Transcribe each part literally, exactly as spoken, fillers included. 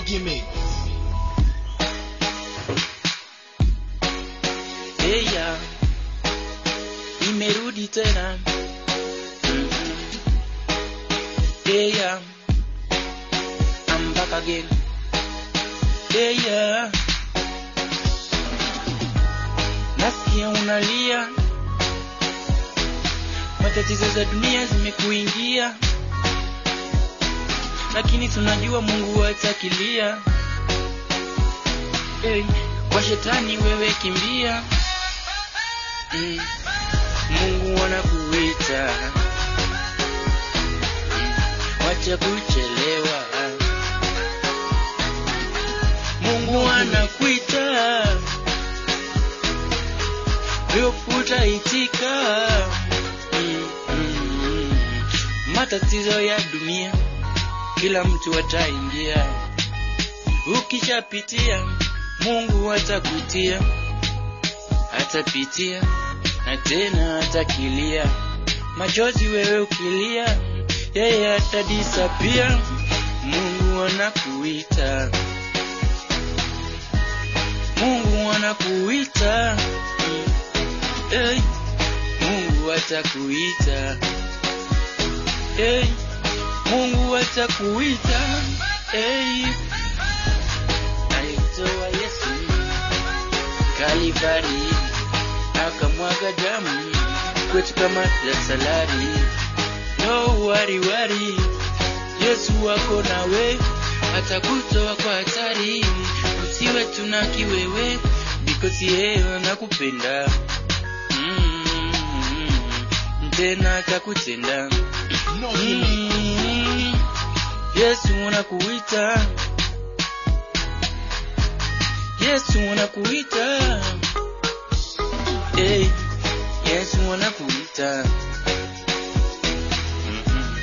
gimme. Hey ya, nimerudi tena. Mm-hmm. Hey ya, I'm back again. Hey ya, nasikia unalia, matatizo za dunia zimekuingia, lakini tunajua Mungu atakilia. Hey, kwa shetani wewe kimbia. Mm. Mungu anakuita, mm. Wacha kuchelewa. Mungu anakuita, wewe utaitika. Mm. Mm. Matatizo ya dunia kila mtu ataingia, ukishapitia Mungu atakutia, atapitia na tena atakilia. Machozi wewe ukilia, yeye atadisappear. Mungu anakuita, Mungu anakuita. Hey, Mungu atakuita. Hey, Mungu atakuita. Hey, alitoa Yesu Kalvari, akamwaga damu kwetu kama salari. No worry worry, Yesu wako nawe, atakutoa kwa hatari. Usiwe tunaki wewe, because yeye anakupenda. Mm, tena atakutenda. Mm, Yesu anakuita, Yesu anakuita. Hey, Yesu anakuita. Mm-hmm.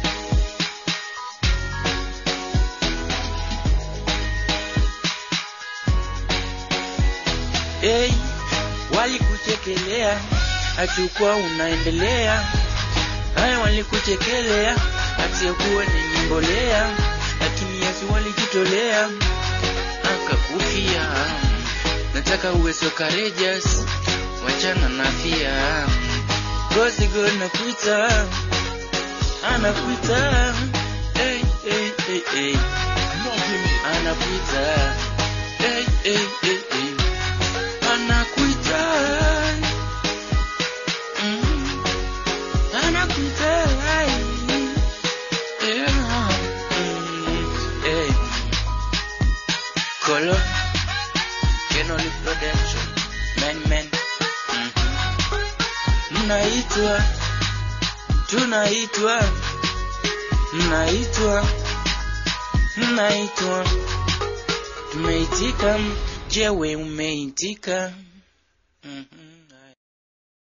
Hey, walikuchekelea, achukua unaendelea. Haya walikuchekelea, atiokuwa ni mbolea, lakini Yesu walijitolea akakufia. Nataka uwe so courageous, wachana na fear. Gozi go anakuita, anakuita. Hey, hey, hey, hey. Anakuita. Hey, hey, hey, hey. Anakuita. Mm. Anakuita. Yeah. Mm. Hey. Color. Kenoli Production. Men, men. Mnaitwa, tunaitwa, mnaitwa, mnaitwa, tumeitika, je we umeitika? Mm-hmm.